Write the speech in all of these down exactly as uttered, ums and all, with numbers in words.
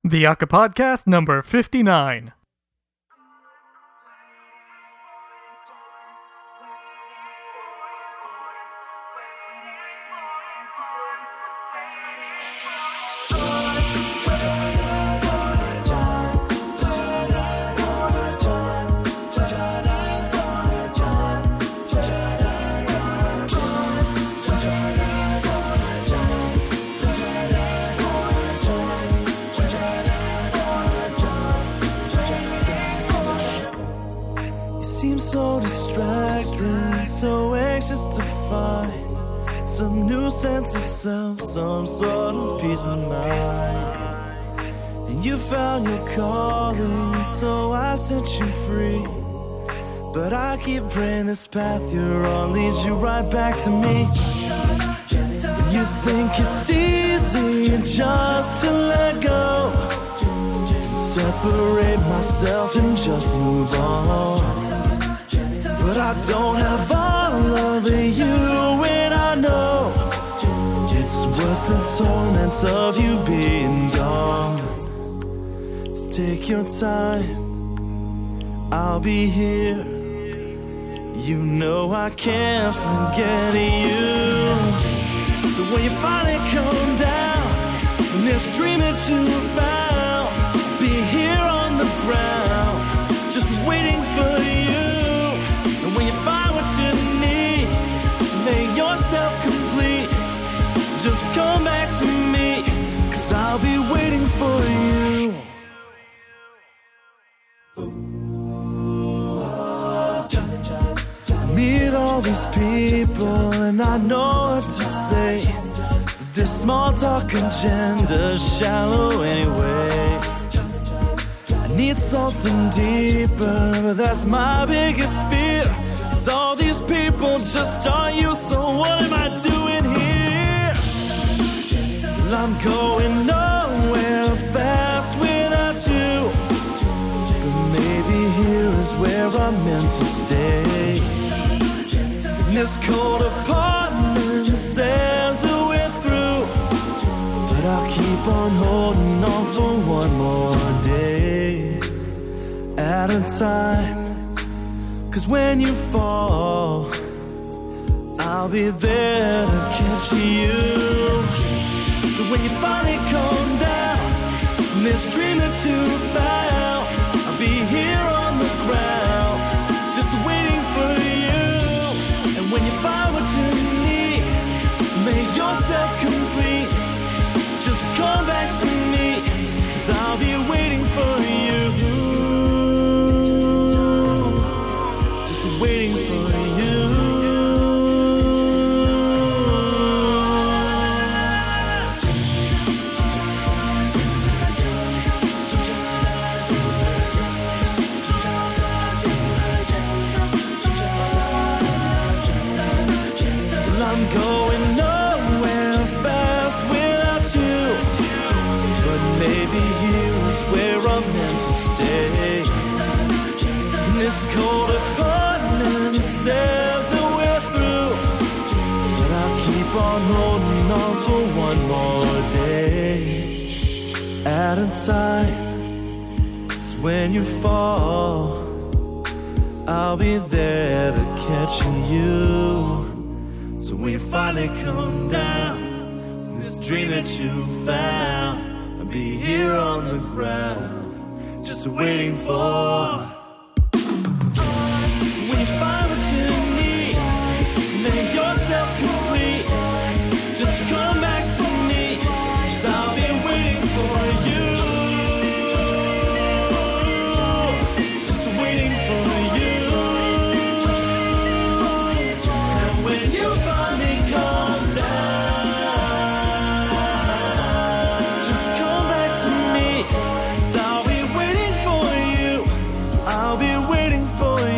The Aka Podcast number fifty-nine. So distracted, so anxious to find some new sense of self, some sort of peace of mind. And you found your calling, so I set you free. But I keep praying this path you're on leads you right back to me. And you think it's easy just to let go, separate myself and just move on. But I don't have all of you, and I know it's worth the torment of you being gone. So take your time, I'll be here. You know I can't forget you. So when you finally come down from this dream that you found, I'll be here on the ground, just waiting for you. When you find what you need to make yourself complete, just come back to me, 'cause I'll be waiting for you. I meet all these people and I know what to say. This small talk agenda's shallow anyway. I need something deeper, but that's my biggest fear. 'Cause all these people just aren't you, so what am I doing here? Well, I'm going nowhere fast without you, but maybe here is where I'm meant to stay. And this cold apartment says that we're through, but I'll keep on holding on for one more day at a time. 'Cause when you fall, I'll be there to catch you. So when you finally come down from this dream that you found, I'll be here on the ground, just waiting for you. And when you find what you need to make yourself complete, just come back to me, 'cause I'll be waiting for you. Waiting for you. Well, I'm going nowhere fast without you, but maybe here is where I'm meant to stay. In this cold apartment says that we're through, but I'll keep on holding on for one more day at a time. 'Cause when you fall, I'll be there to catch you. So when you finally come down from this dream that you found, I'll be here on the ground, just waiting for. Complete. Just come back to me, 'cause I'll be waiting for you. Just waiting for you. And when you finally come down, just come back to me, 'cause I'll be waiting for you. I'll be waiting for you.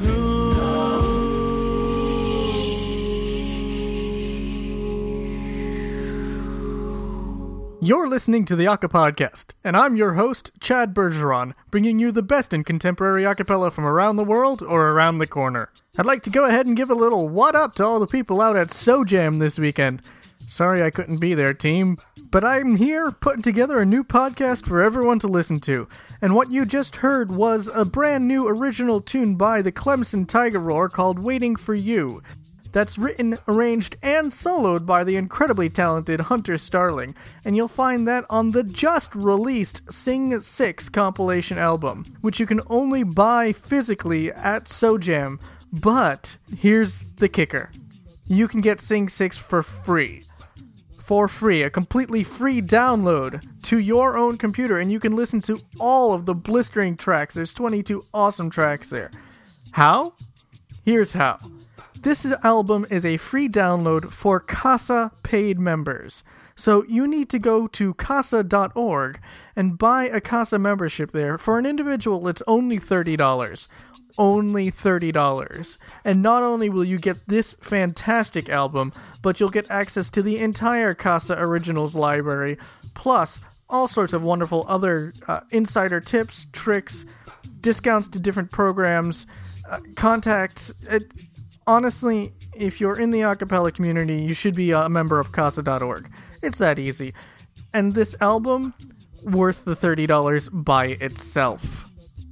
You're listening to the Aka Podcast, and I'm your host, Chad Bergeron, bringing you the best in contemporary acapella from around the world or around the corner. I'd like to go ahead and give a little what up to all the people out at SoJam this weekend. Sorry I couldn't be there, team, but I'm here putting together a new podcast for everyone to listen to. And what you just heard was a brand new original tune by the Clemson Tiger Roar called Waiting for You. That's written, arranged, and soloed by the incredibly talented Hunter Starling, and you'll find that on the just-released Sing six compilation album, which you can only buy physically at SoJam. But here's the kicker. You can get Sing six for free. For free, a completely free download to your own computer, and you can listen to all of the blistering tracks. There's twenty-two awesome tracks there. How? Here's how. This album is a free download for Casa paid members. So you need to go to casa dot org and buy a Casa membership there. For an individual, it's only thirty dollars. Only thirty dollars. And not only will you get this fantastic album, but you'll get access to the entire Casa Originals library, plus all sorts of wonderful other uh, insider tips, tricks, discounts to different programs, uh, contacts. It, honestly, if you're in the acapella community, you should be a member of casa dot org. It's that easy. And this album, worth the thirty dollars by itself.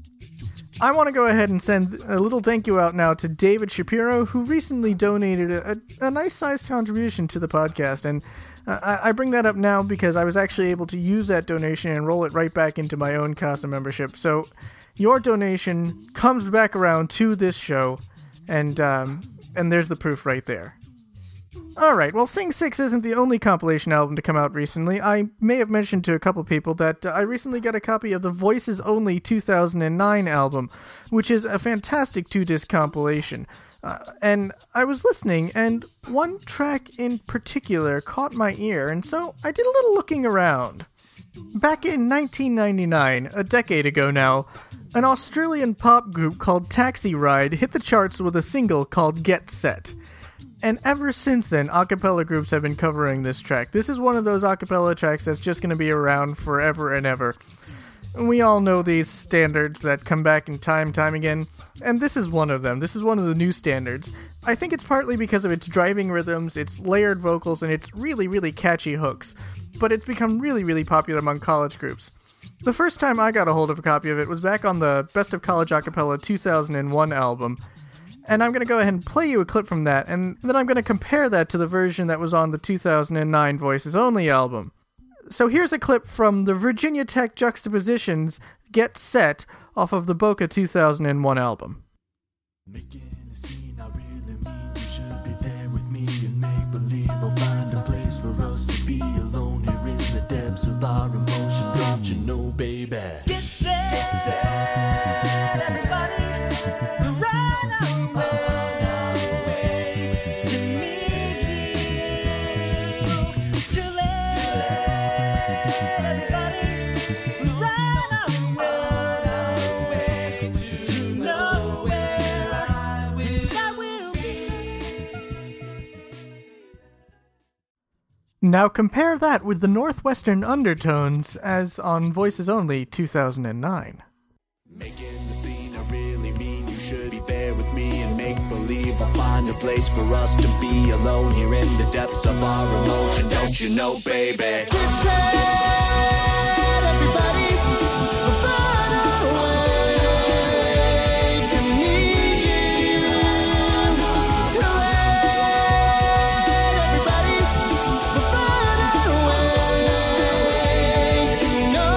I want to go ahead and send a little thank you out now to David Shapiro, who recently donated a, a, a nice-sized contribution to the podcast, and uh, I, I bring that up now because I was actually able to use that donation and roll it right back into my own Casa membership. So your donation comes back around to this show, and um, and there's the proof right there. Alright, well, Sing six isn't the only compilation album to come out recently. I may have mentioned to a couple people that uh, I recently got a copy of the Voices Only two thousand nine album, which is a fantastic two-disc compilation. Uh, and I was listening, and one track in particular caught my ear, and so I did a little looking around. Back in nineteen ninety-nine, a decade ago now, an Australian pop group called Taxi Ride hit the charts with a single called Get Set. And ever since then, acapella groups have been covering this track. This is one of those acapella tracks that's just going to be around forever and ever. And we all know these standards that come back in time time again, and this is one of them. This is one of the new standards. I think it's partly because of its driving rhythms, its layered vocals, and its really, really catchy hooks. But it's become really, really popular among college groups. The first time I got a hold of a copy of it was back on the Best of College Acapella two thousand one album. And I'm going to go ahead and play you a clip from that, and then I'm going to compare that to the version that was on the two thousand nine Voices Only album. So here's a clip from the Virginia Tech Juxtapositions Get Set off of the Boca two thousand one album. Making a scene, I really mean you should be there with me and make believe I'll find a place for us to be alone here in the depths of our emotion. Don't you know, baby? Get set, get set, everybody, right away, away to meet you. Too late, too late, everybody, right away to, to know where I will, I will be. Now compare that with the Northwestern Undertones as on Voices Only two thousand nine. Making the scene, I really mean you should be there with me and make believe I'll find a place for us to be alone here in the depths of our emotion. Don't you know, baby? Get set, everybody, run away to meet you. Too late, everybody, run away to know.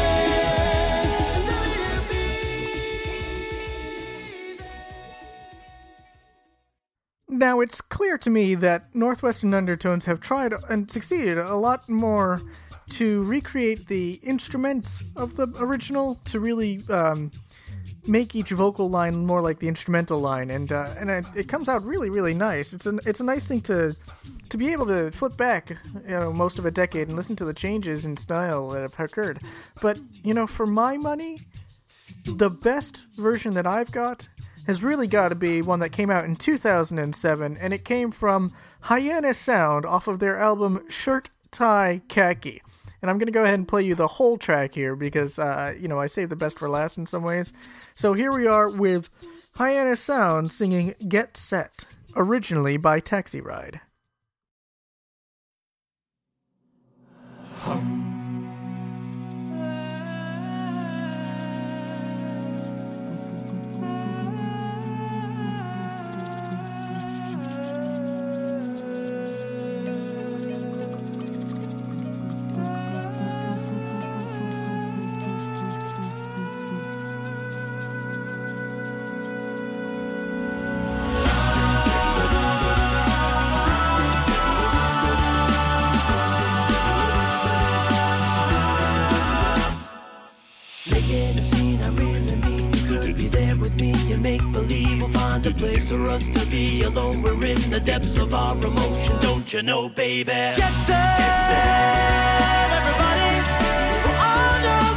Now, it's clear to me that Northwestern Undertones have tried and succeeded a lot more to recreate the instruments of the original, to really um, make each vocal line more like the instrumental line, and uh, and it, it comes out really, really nice. It's a it's a nice thing to to be able to flip back, you know, most of a decade and listen to the changes in style that have occurred. But you know, for my money, the best version that I've got has really got to be one that came out in two thousand seven, and it came from Hyena Sound off of their album Shirt, Tie, Khaki. And I'm going to go ahead and play you the whole track here because, uh, you know, I saved the best for last in some ways. So here we are with Hyena Sound singing Get Set, originally by Taxi Ride. begin a scene I really mean. You could be there with me and make believe we'll find a place for us to be alone. We're in the depths of our emotion, don't you know, baby? Get set, Get set everybody, we're on our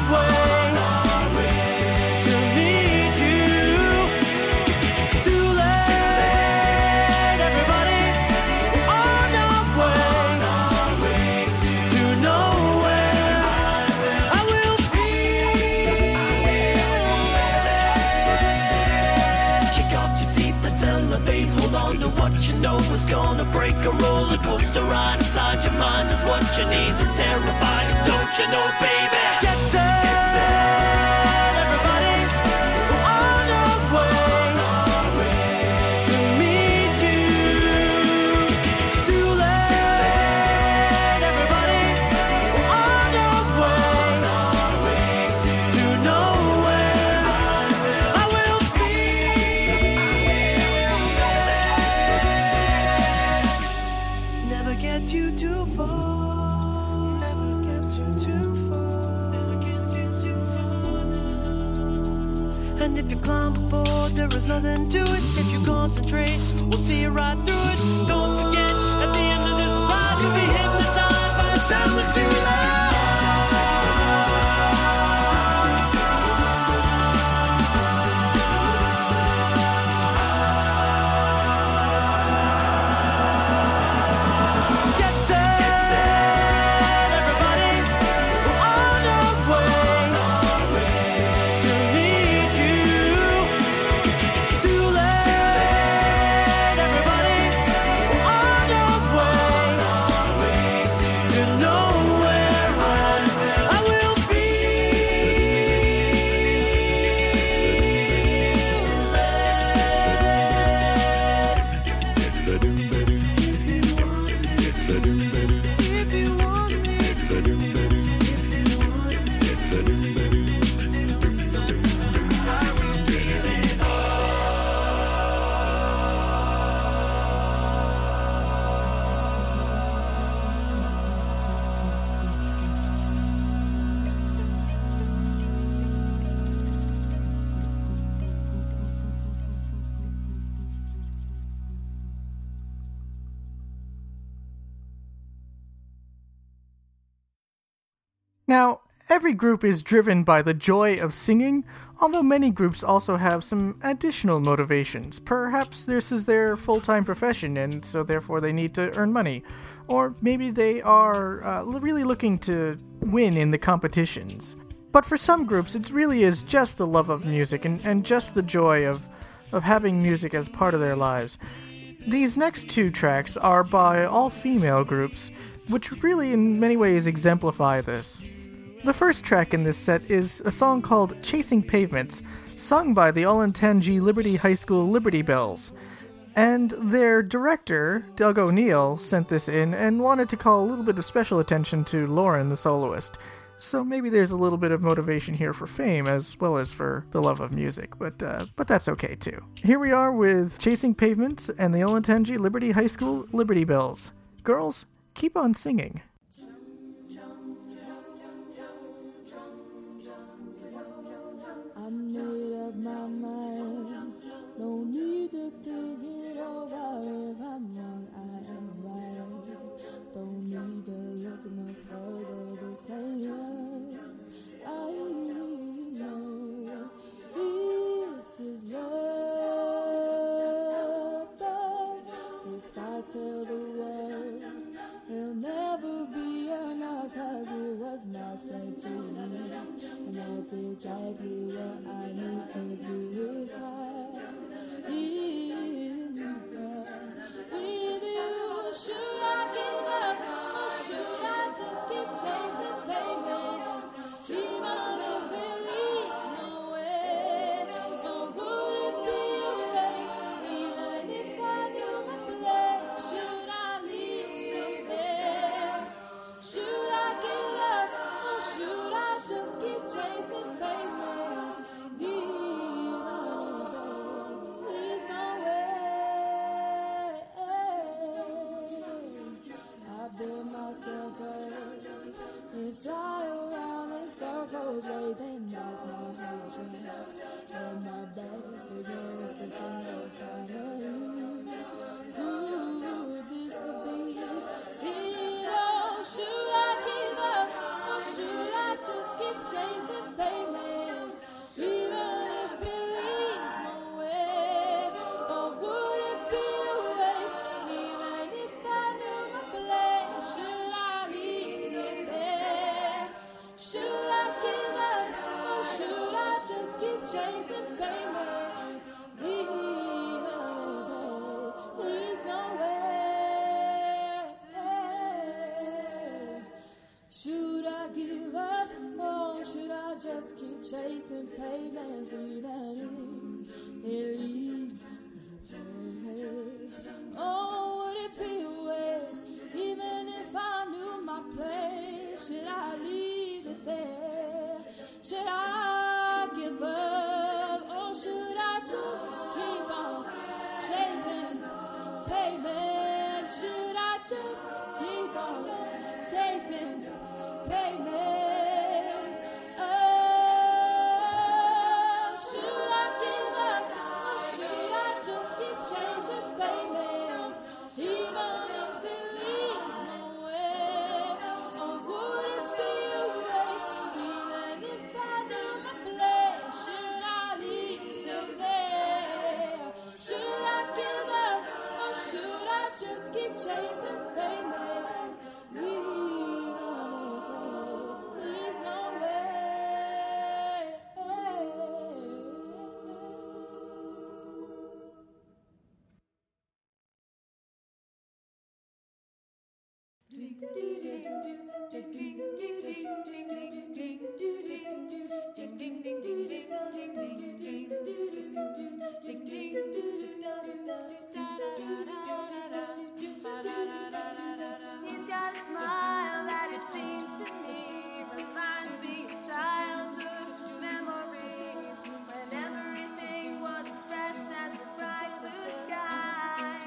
way to meet you. Too late, everybody, we're on our way to nowhere. I will feel. Kick off your seat, let's elevate. Hold on to what you know is gonna break. A roller coaster ride inside your mind is what you need to terrify you, don't you know, baby? Get set, Get set everybody, we're on our way to meet you. Too late, everybody, we're on our way to nowhere. I will feel. Never get you too far. Never get you too far. Never get you too far. And if you climb aboard, there is nothing to it. If you concentrate, we'll see you right through it. Don't forget, at the end of this ride, you'll be hypnotized by the sound that's too loud. Get set, Get set everybody, we're on our way to meet you. Too late, everybody, we're on our way to nowhere. I will If you want me, Now, every group is driven by the joy of singing, although many groups also have some additional motivations. Perhaps this is their full-time profession, and so therefore they need to earn money. Or maybe they are uh, really looking to win in the competitions. But for some groups, it really is just the love of music and, and just the joy of, of having music as part of their lives. These next two tracks are by all-female groups, which really in many ways exemplify this. The first track in this set is a song called Chasing Pavements, sung by the Olentangy Liberty High School Liberty Bells. And their director, Doug O'Neill, sent this in and wanted to call a little bit of special attention to Lauren, the soloist. So maybe there's a little bit of motivation here for fame as well as for the love of music, but uh, but that's okay too. Here we are with Chasing Pavements and the Olentangy Liberty High School Liberty Bells. Girls, keep on singing. I made up my mind, no need to think it over. If I'm wrong, I am right. Don't need to look no further, this ain't us. I know this is love, but if I tell the world, there'll never be enough, cause it was not said to you. And that's exactly what I need to do if I end up with you. Should I give up, or should I just keep chasing payments, even if it leads nowhere? Or would it be a race, even if I knew my place? Should I leave it there? Should I give up, or should I just keep chasing payments, even if it leads nowhere? shadows waiting as my heart drops and my back begins to tingle finally. Could this be it all? Should I give up or should I just keep chasing payments, even if it leads nowhere? Or would it be a waste, even if I knew my place? Should I leave it there? Should I give up or should I just keep chasing payments, even if it leads nowhere? Should I give up or should I just keep chasing payments, even if it leads nowhere? Oh, would it be a waste, even if I knew my place? Should I leave it there? Should I give up or should I just keep on chasing payments? Should I just keep on chasing payments? Oh, should I give up or should I just keep chasing payments, even if it leads nowhere? Or would it be a waste, even if I knew my place? Should I leave it there? Should I give up or should I just keep chasing payments, even if it leads nowhere? He's got a smile that it seems to me reminds me of childhood memories, when everything was as fresh as the bright blue sky.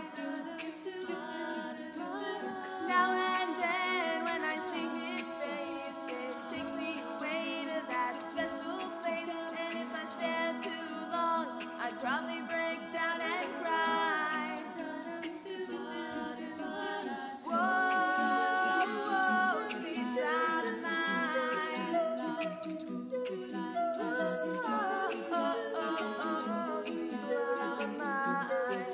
Now and then when I see his face, it takes me away to that special place. And if I stare too long, I'd probably break down and cry. Whoa, whoa, sweet child of mine. Oh, oh, oh, oh, sweet love of mine.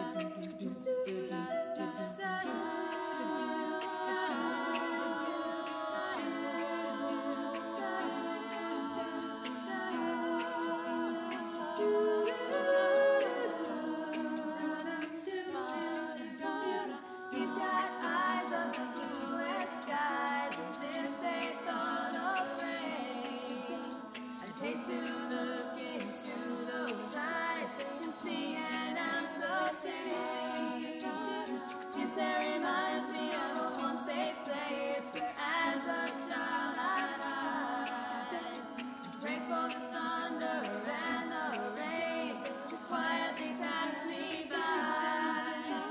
He's got eyes of the bluest skies, as if they thought of rain. I'd hate to look into those eyes and see an ounce of pain. His hair reminds me of a home safe place where as a child I hide and pray for the thunder and the rain to quietly pass me by.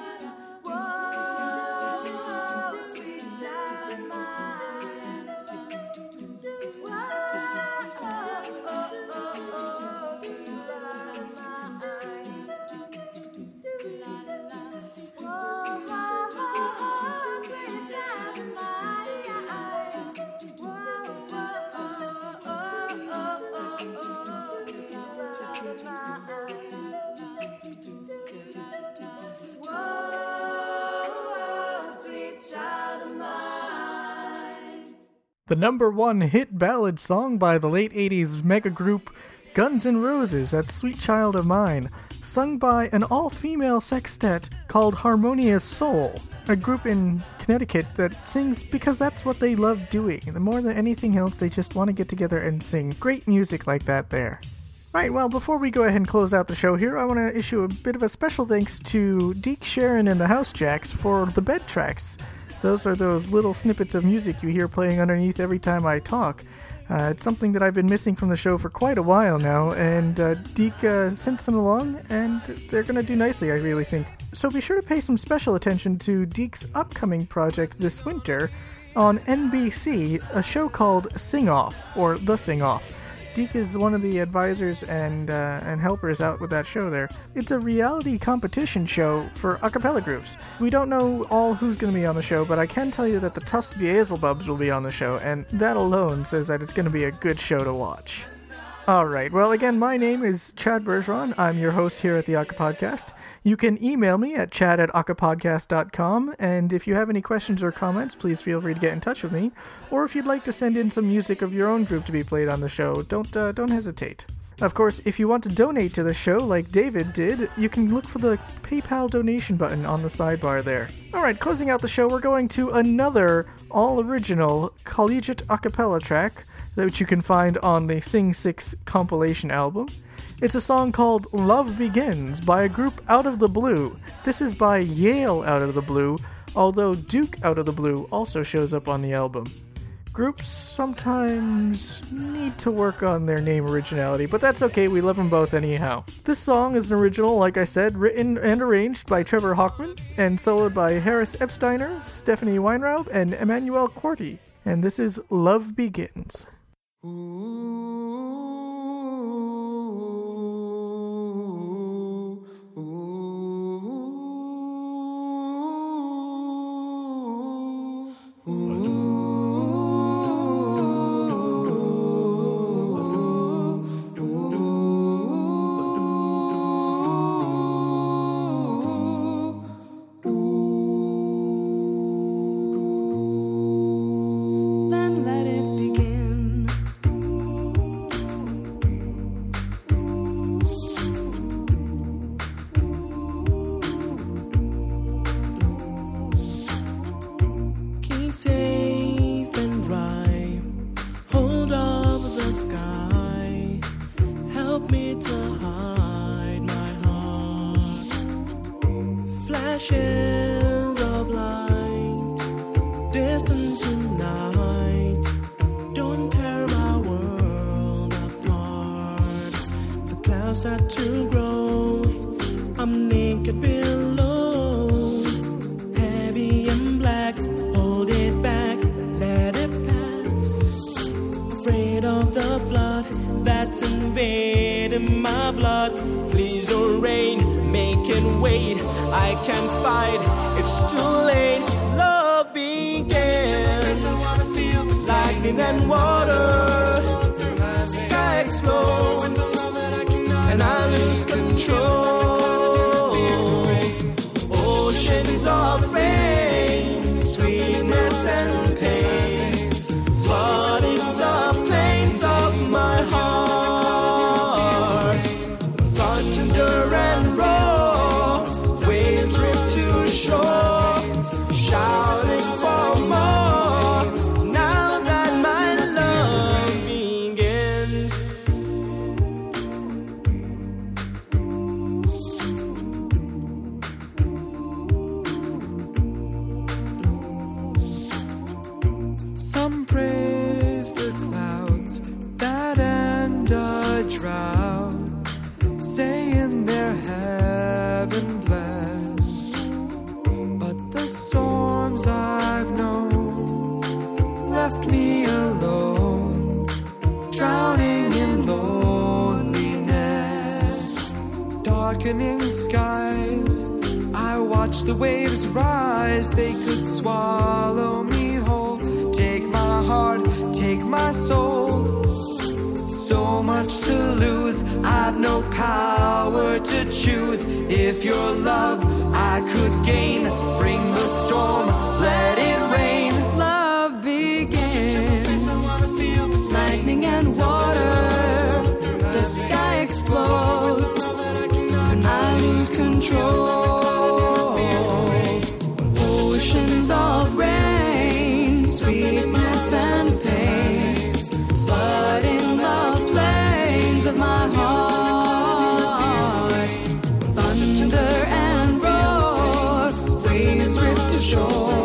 Whoa, whoa, sweet child of mine. Whoa, oh, oh, oh, oh, sweet love of mine. Whoa, oh, oh, sweet child of mine. Whoa, oh, oh, oh, oh, oh, sweet love of mine. Whoa, sweet child of mine. The number one hit ballad song by the late eighties mega group Guns N' Roses, that's Sweet Child of Mine, sung by an all-female sextet called Harmonious Soul, a group in Connecticut that sings because that's what they love doing. And more than anything else, they just want to get together and sing great music like that there. Right, well, before we go ahead and close out the show here, I want to issue a bit of a special thanks to Deke Sharon and the House Jacks for the bed tracks. Those are those little snippets of music you hear playing underneath every time I talk. Uh, it's something that I've been missing from the show for quite a while now, and uh, Deke uh, sent some along, and they're going to do nicely, I really think. So be sure to pay some special attention to Deke's upcoming project this winter, on N B C a show called Sing Off, or The Sing Off. Deke is one of the advisors and uh, and helpers out with that show there. It's a reality competition show for a cappella groups. We don't know all who's going to be on the show, but I can tell you that the Tufts Beelzebubs will be on the show, and that alone says that it's going to be a good show to watch. Alright, well again, my name is Chad Bergeron. I'm your host here at the Aka Podcast. You can email me at chad at akapodcast dot com, and if you have any questions or comments, please feel free to get in touch with me. Or if you'd like to send in some music of your own group to be played on the show, don't uh, don't hesitate. Of course, if you want to donate to the show like David did, you can look for the PayPal donation button on the sidebar there. Alright, closing out the show, we're going to another all-original collegiate a cappella track, which you can find on the Sing six compilation album. It's a song called Love Begins by a group Out of the Blue. This is by Yale Out of the Blue, although Duke Out of the Blue also shows up on the album. Groups sometimes need to work on their name originality, but that's okay, we love them both anyhow. This song is an original, like I said, written and arranged by Trevor Hochman, and soloed by Harris Epsteiner, Stephanie Weinraub, and Emmanuel Quarty. And this is Love Begins. Then let it begin. Keep safe and dry. Hold up the sky. Help me to hide my heart. Flashes of light, distant tonight. Don't tear my world apart. The clouds start to grow. I'm naked below. Heavy and black. Hold it back. Let it pass. Afraid of the flood that's invading my blood. Please don't rain. Make it wait. I can't fight. It's too late. Love begins. Lightning and water. Sky explodes. And I lose control. Oceans of rain. Sweetness and pain. Flooding the plains of my heart. Thunder and roar. Waves rip to shore. Shouting for more. Now that my love begins. Some praise the clouds that end a drought, saying they're heaven blessed. But the storms I've known left me alone, drowning in loneliness. Darkening skies, I watch the waves rise. They could swallow me whole. Take my heart, take my soul. So much to lose, I've no power to choose. If your love I could gain, bring the storm, let it rain. Love begins. Lightning and water. The sky explodes. And I lose control. Oceans of rain. Sweetness and pain. Flooding the plains of my heart. Thunder and roar. Waves rip to shore.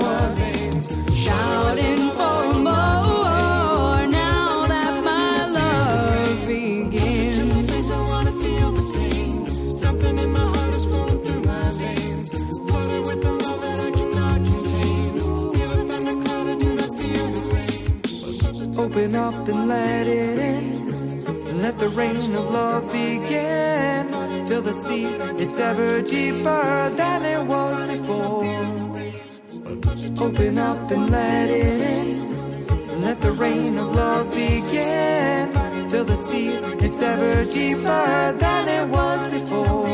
Let the rain of love begin. Feel the sea, it's ever deeper than it was before. Open up and let it in. Let the rain of love begin. Feel the sea, it's ever deeper than it was before.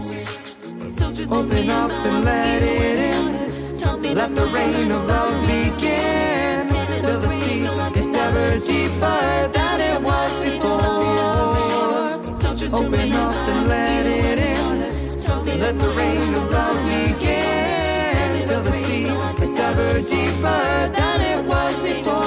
Open up and let it in. Let the rain of love begin. Feel the sea, it's ever deeper than it was before. Open up and let it in. Let the rain of love begin. Feel the sea, it's ever deeper than it was before.